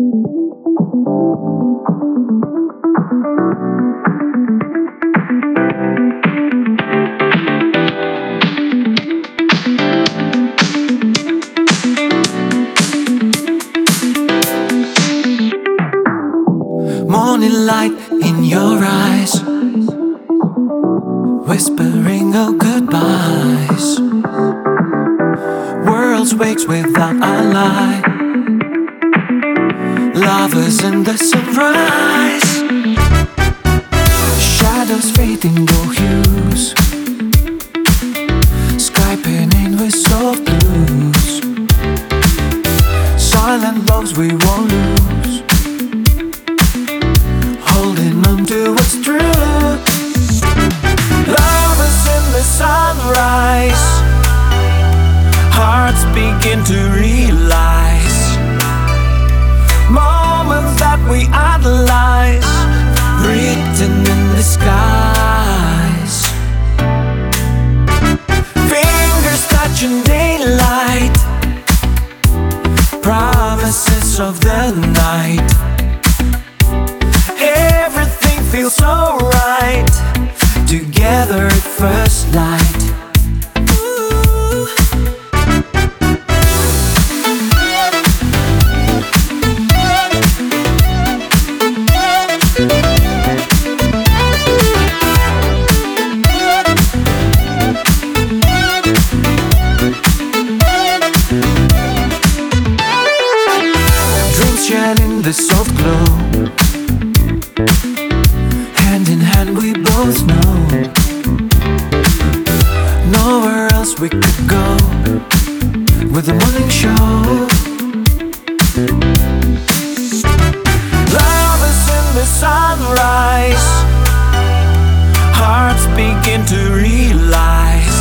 Morning light in your eyes, whispering of goodbyes. Worlds wakes without a lie. Lovers in the sunrise. Shadows fading no hues. Sky painting with soft blues. Silent loves we won't lose. Holding on to what's true. Lovers in the sunrise. Hearts begin to realize moments that we idolize, written in the skies. Fingers touching daylight, promises of the night. Everything feels so right, together at first light. In the soft glow, hand in hand we both know nowhere else we could go with the morning show. Lovers in the sunrise, hearts begin to realize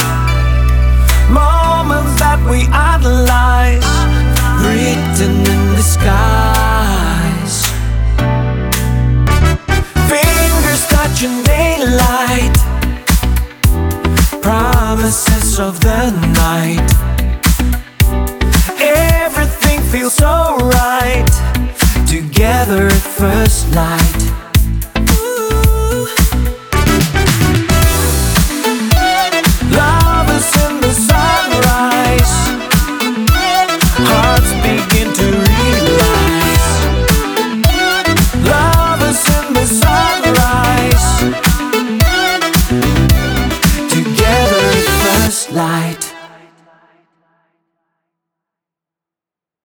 moments that we idolize, written in the skies. Fingers touching daylight, promises of the night. Everything feels so right, together at first light.